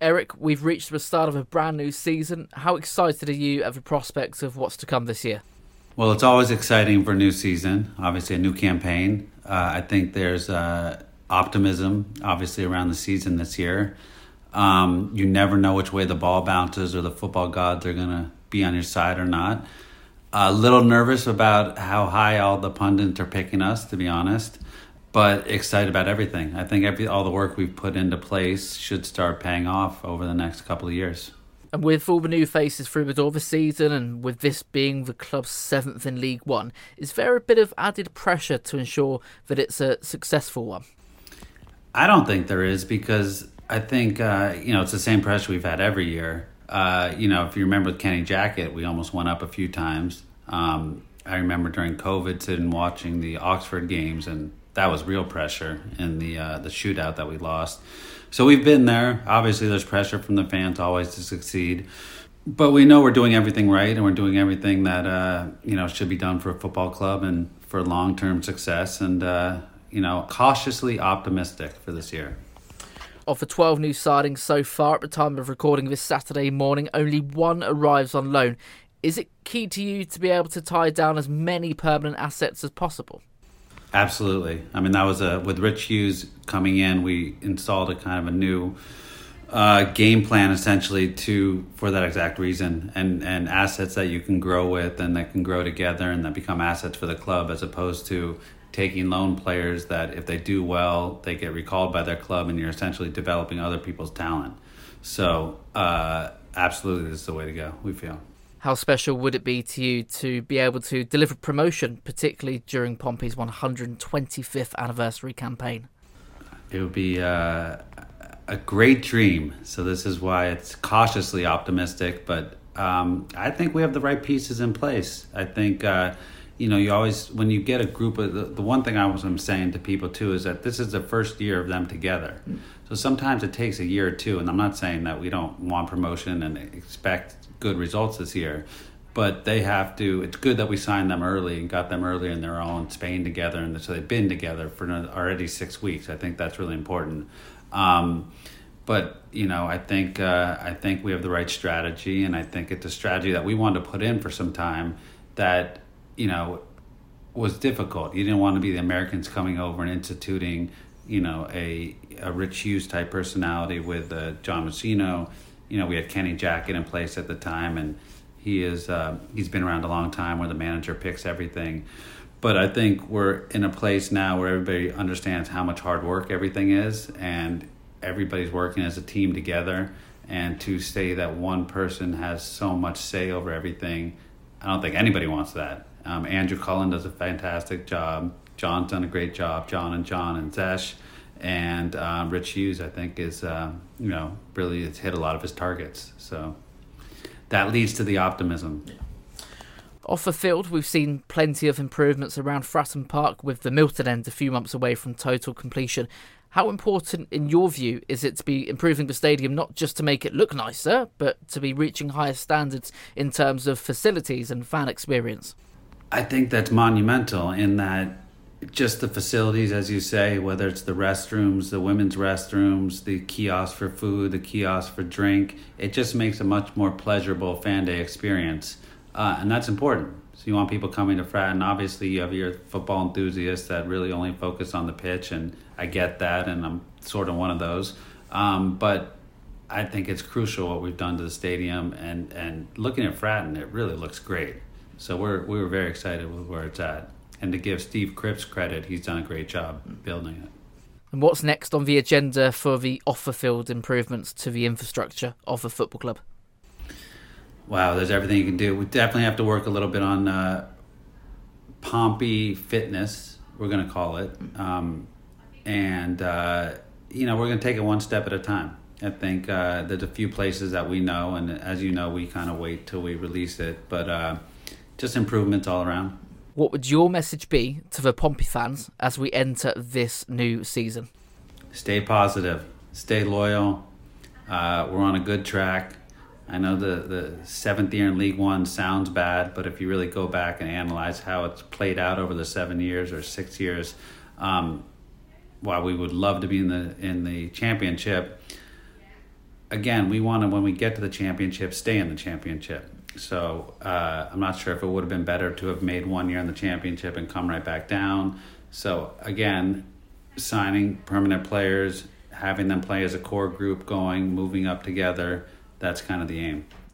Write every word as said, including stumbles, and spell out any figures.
Eric, we've reached the start of a brand new season. How excited are you at the prospects of what's to come this year? Well, it's always exciting for a new season, obviously a new campaign. Uh, I think there's uh, optimism, obviously, around the season this year. Um, you never know which way the ball bounces or the football gods are going to be on your side or not. A little nervous about how high all the pundits are picking us, to be honest, but excited about everything. I think every all the work we've put into place should start paying off over the next couple of years. And with all the new faces through the door this season, and with this being the club's seventh in League One, is there a bit of added pressure to ensure that it's a successful one? I don't think there is, because I think uh, you know it's the same pressure we've had every year. Uh, you know, if you remember with Kenny Jackett, we almost went up a few times. Um, I remember during COVID sitting watching the Oxford games, and that was real pressure in the uh, the shootout that we lost. So we've been there. Obviously, there's pressure from the fans always to succeed. But we know we're doing everything right, and we're doing everything that uh, you know should be done for a football club and for long-term success. And uh, you know, cautiously optimistic for this year. Of the twelve new signings so far at the time of recording this Saturday morning, only one arrives on loan. Is it key to you to be able to tie down as many permanent assets as possible? Absolutely. I mean, that was a with Rich Hughes coming in, we installed a kind of a new uh, game plan essentially to for that exact reason, and and assets that you can grow with and that can grow together and that become assets for the club, as opposed to taking loan players that if they do well, they get recalled by their club, and you're essentially developing other people's talent. So uh, absolutely, this is the way to go, we feel. How special would it be to you to be able to deliver promotion, particularly during Pompey's one hundred twenty-fifth anniversary campaign? It would be uh, a great dream. So this is why it's cautiously optimistic, but um, I think we have the right pieces in place. I think, uh, you know, you always, when you get a group of, the, the one thing I was I'm saying to people too is that this is the first year of them together. Mm. So sometimes it takes a year or two, and I'm not saying that we don't want promotion and expect good results this year, but they have to, it's good that we signed them early and got them early, and they're all in Spain together, and so they've been together for already six weeks. I think that's really important. Um, but you know, I think uh, I think we have the right strategy, and I think it's a strategy that we wanted to put in for some time that, you know, was difficult. You didn't want to be the Americans coming over and instituting, you know, a, a Rich Hughes type personality with uh, John Messino. You know, we had Kenny Jackett in place at the time, and he is uh, he's been around a long time, where the manager picks everything. But I think we're in a place now where everybody understands how much hard work everything is, and everybody's working as a team together. And to say that one person has so much say over everything, I don't think anybody wants that. Um, Andrew Cullen does a fantastic job. John's done a great job. John and John and Zesh. And um, Rich Hughes, I think, is, uh, you know, really has hit a lot of his targets. So that leads to the optimism. Yeah. Off the field, we've seen plenty of improvements around Fratton Park, with the Milton end a few months away from total completion. How important, in your view, is it to be improving the stadium, not just to make it look nicer, but to be reaching higher standards in terms of facilities and fan experience? I think that's monumental, in that just the facilities, as you say, whether it's the restrooms, the women's restrooms, the kiosk for food, the kiosk for drink, it just makes a much more pleasurable fan day experience. Uh, and that's important. So you want people coming to Fratton. Obviously, you have your football enthusiasts that really only focus on the pitch, and I get that, and I'm sort of one of those. Um, but I think it's crucial what we've done to the stadium, and, and looking at Fratton, it really looks great. So we're we were very excited with where it's at. And to give Steve Cripps credit, he's done a great job building it. And what's next on the agenda for the off-the-field improvements to the infrastructure of the football club? Wow, there's everything you can do. We definitely have to work a little bit on uh, Pompey fitness, we're going to call it. Um, and, uh, you know, we're going to take it one step at a time. I think uh, there's a few places that we know, and as you know, we kind of wait till we release it. But uh, just improvements all around. What would your message be to the Pompey fans as we enter this new season? Stay positive. Stay loyal. Uh, we're on a good track. I know the, the seventh year in League One sounds bad, but if you really go back and analyze how it's played out over the seven years or six years, um, while we would love to be in the in the championship, again, we want to, when we get to the championship, stay in the championship. So uh, I'm not sure if it would have been better to have made one year in the championship and come right back down. So again, signing permanent players, having them play as a core group going, moving up together, that's kind of the aim.